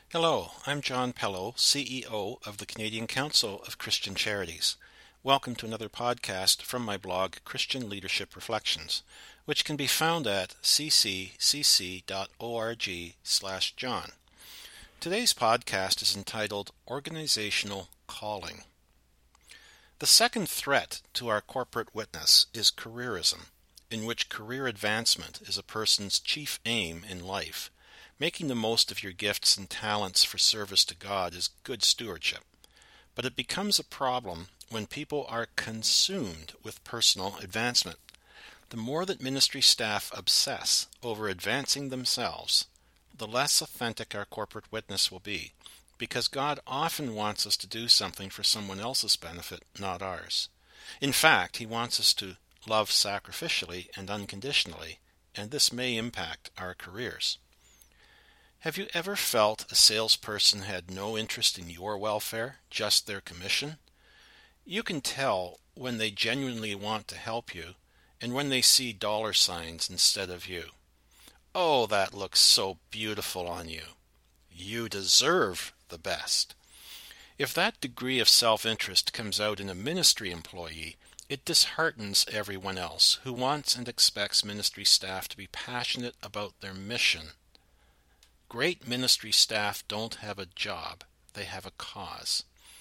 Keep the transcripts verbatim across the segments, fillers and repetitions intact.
Hello, I'm John Pello, C E O of the Canadian Council of Christian Charities. Welcome to another podcast from my blog, Christian Leadership Reflections, which can be found at c c c c dot org slash John. Today's podcast is entitled Organizational Calling. The second threat to our corporate witness is careerism, in which career advancement is a person's chief aim in life. Making the most of your gifts and talents for service to God is good stewardship, but it becomes a problem when people are consumed with personal advancement. The more that ministry staff obsess over advancing themselves, the less authentic our corporate witness will be, because God often wants us to do something for someone else's benefit, not ours. In fact, He wants us to love sacrificially and unconditionally, and this may impact our careers. Have you ever felt a salesperson had no interest in your welfare, just their commission? You can tell when they genuinely want to help you and when they see dollar signs instead of you. Oh, that looks so beautiful on you. You deserve the best. If that degree of self-interest comes out in a ministry employee, it disheartens everyone else who wants and expects ministry staff to be passionate about their mission. Great ministry staff don't have a job, they have a cause.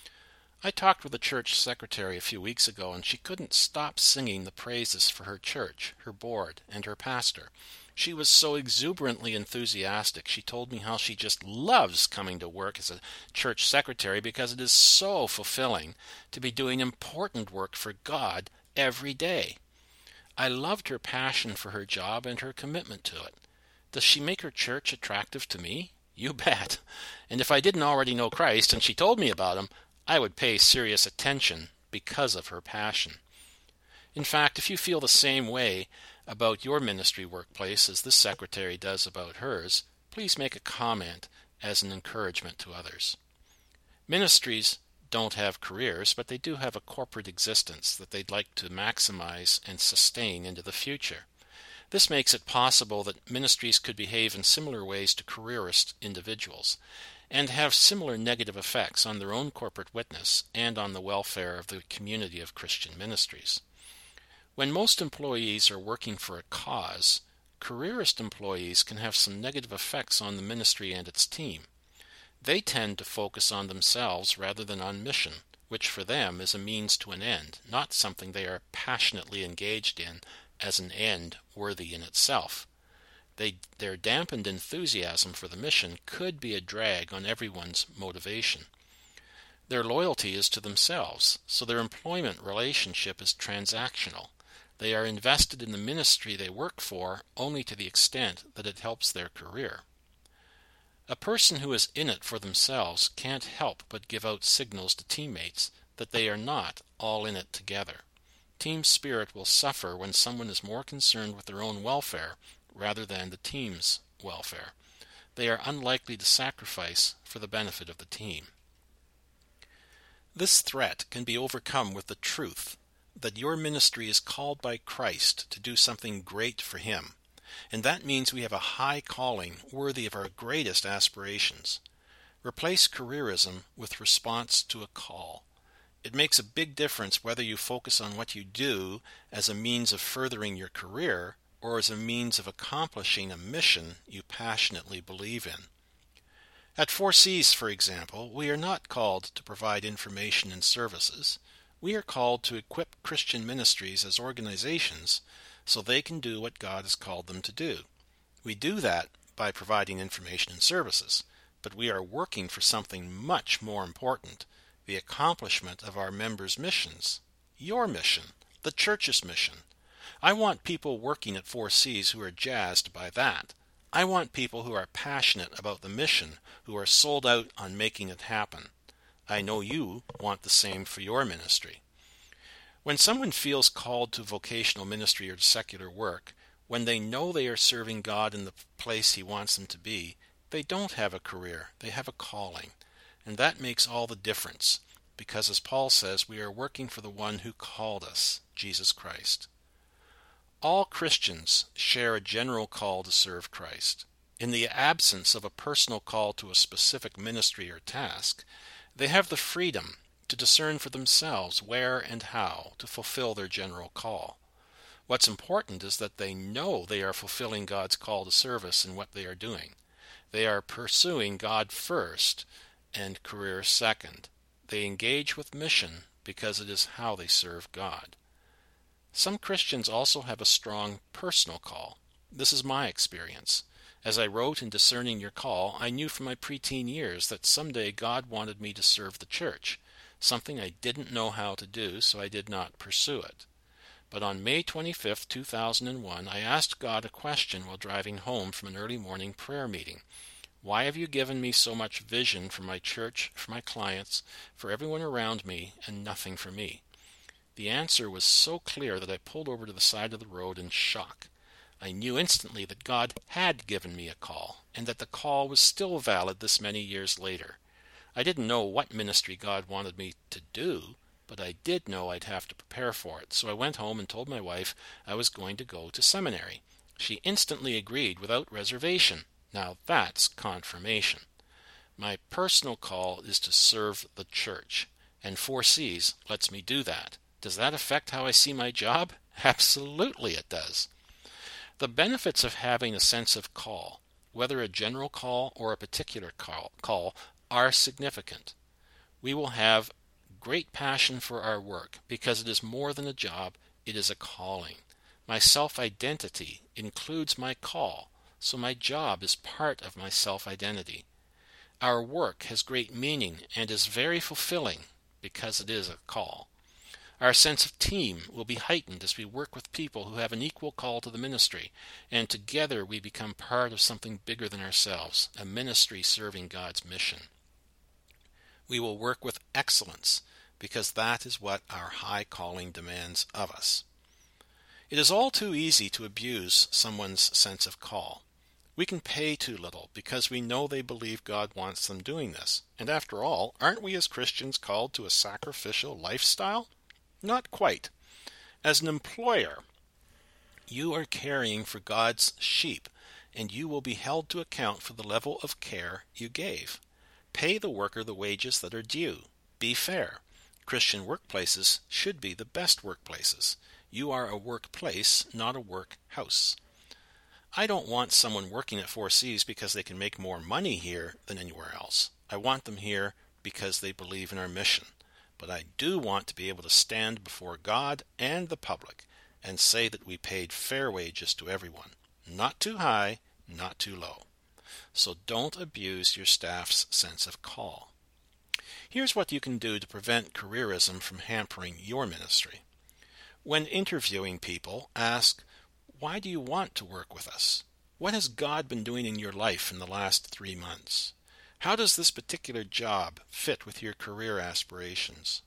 I talked with a church secretary a few weeks ago, and she couldn't stop singing the praises for her church, her board, and her pastor. She was so exuberantly enthusiastic. She told me how she just loves coming to work as a church secretary because it is so fulfilling to be doing important work for God every day. I loved her passion for her job and her commitment to it. Does she make her church attractive to me? You bet. And if I didn't already know Christ and she told me about him, I would pay serious attention because of her passion. In fact, if you feel the same way about your ministry workplace as this secretary does about hers, please make a comment as an encouragement to others. Ministries don't have careers, but they do have a corporate existence that they'd like to maximize and sustain into the future. This makes it possible that ministries could behave in similar ways to careerist individuals and have similar negative effects on their own corporate witness and on the welfare of the community of Christian ministries. When most employees are working for a cause, careerist employees can have some negative effects on the ministry and its team. They tend to focus on themselves rather than on mission, which for them is a means to an end, not something they are passionately engaged in as an end worthy in itself. They, their dampened enthusiasm for the mission could be a drag on everyone's motivation. Their loyalty is to themselves, so their employment relationship is transactional. They are invested in the ministry they work for only to the extent that it helps their career. A person who is in it for themselves can't help but give out signals to teammates that they are not all in it together. Team spirit will suffer when someone is more concerned with their own welfare rather than the team's welfare. They are unlikely to sacrifice for the benefit of the team. This threat can be overcome with the truth that your ministry is called by Christ to do something great for Him, and that means we have a high calling worthy of our greatest aspirations. Replace careerism with response to a call. It makes a big difference whether you focus on what you do as a means of furthering your career or as a means of accomplishing a mission you passionately believe in. At Four C's, for example, we are not called to provide information and services. We are called to equip Christian ministries as organizations so they can do what God has called them to do. We do that by providing information and services, but we are working for something much more important, the accomplishment of our members' missions. Your mission, the church's mission. I want people working at Four C's who are jazzed by that. I want people who are passionate about the mission, who are sold out on making it happen. I know you want the same for your ministry. When someone feels called to vocational ministry or secular work, when they know they are serving God in the place He wants them to be, they don't have a career, they have a calling. And that makes all the difference, because as Paul says, we are working for the one who called us, Jesus Christ. All Christians share a general call to serve Christ. In the absence of a personal call to a specific ministry or task, they have the freedom to discern for themselves where and how to fulfill their general call. What's important is that they know they are fulfilling God's call to service in what they are doing. They are pursuing God first and career second. They engage with mission because it is how they serve God. Some Christians also have a strong personal call. This is my experience. As I wrote in Discerning Your Call, I knew from my preteen years that someday God wanted me to serve the church, something I didn't know how to do, so I did not pursue it. But on May twenty-fifth, two thousand one, I asked God a question while driving home from an early morning prayer meeting. Why have you given me so much vision for my church, for my clients, for everyone around me, and nothing for me? The answer was so clear that I pulled over to the side of the road in shock. I knew instantly that God had given me a call, and that the call was still valid this many years later. I didn't know what ministry God wanted me to do, but I did know I'd have to prepare for it, so I went home and told my wife I was going to go to seminary. She instantly agreed without reservation. Now that's confirmation. My personal call is to serve the church, and Four C's lets me do that. Does that affect how I see my job? Absolutely it does. The benefits of having a sense of call, whether a general call or a particular call, call, are significant. We will have great passion for our work because it is more than a job, it is a calling. My self-identity includes my call, so my job is part of my self-identity. Our work has great meaning and is very fulfilling because it is a call. Our sense of team will be heightened as we work with people who have an equal call to the ministry, and together we become part of something bigger than ourselves, a ministry serving God's mission. We will work with excellence because that is what our high calling demands of us. It is all too easy to abuse someone's sense of call. We can pay too little because we know they believe God wants them doing this. And after all, aren't we as Christians called to a sacrificial lifestyle? Not quite. As an employer, you are caring for God's sheep, and you will be held to account for the level of care you gave. Pay the worker the wages that are due. Be fair. Christian workplaces should be the best workplaces. You are a workplace, not a workhouse. I don't want someone working at Four C's because they can make more money here than anywhere else. I want them here because they believe in our mission. But I do want to be able to stand before God and the public and say that we paid fair wages to everyone. Not too high, not too low. So don't abuse your staff's sense of call. Here's what you can do to prevent careerism from hampering your ministry. When interviewing people, ask, why do you want to work with us? What has God been doing in your life in the last three months? How does this particular job fit with your career aspirations?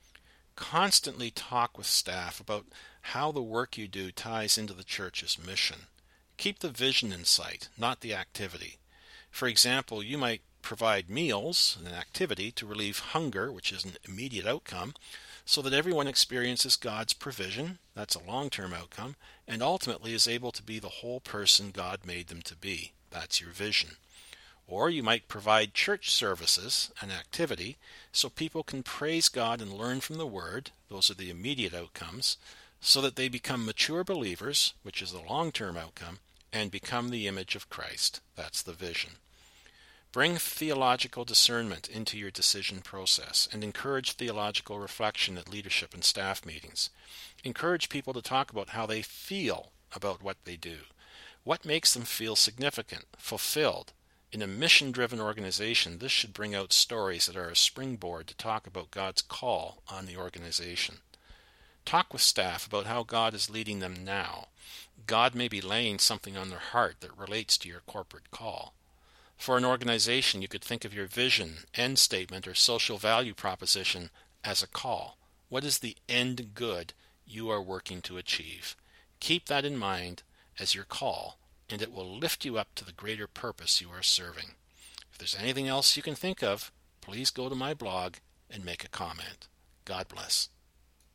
Constantly talk with staff about how the work you do ties into the church's mission. Keep the vision in sight, not the activity. For example, you might provide meals, an activity, to relieve hunger, which is an immediate outcome, so that everyone experiences God's provision, that's a long-term outcome, and ultimately is able to be the whole person God made them to be. That's your vision. Or you might provide church services, an activity, so people can praise God and learn from the Word, those are the immediate outcomes, so that they become mature believers, which is the long-term outcome, and become the image of Christ, that's the vision. Bring theological discernment into your decision process and encourage theological reflection at leadership and staff meetings. Encourage people to talk about how they feel about what they do. What makes them feel significant, fulfilled? In a mission-driven organization, this should bring out stories that are a springboard to talk about God's call on the organization. Talk with staff about how God is leading them now. God may be laying something on their heart that relates to your corporate call. For an organization, you could think of your vision, end statement, or social value proposition as a call. What is the end good you are working to achieve? Keep that in mind as your call, and it will lift you up to the greater purpose you are serving. If there's anything else you can think of, please go to my blog and make a comment. God bless.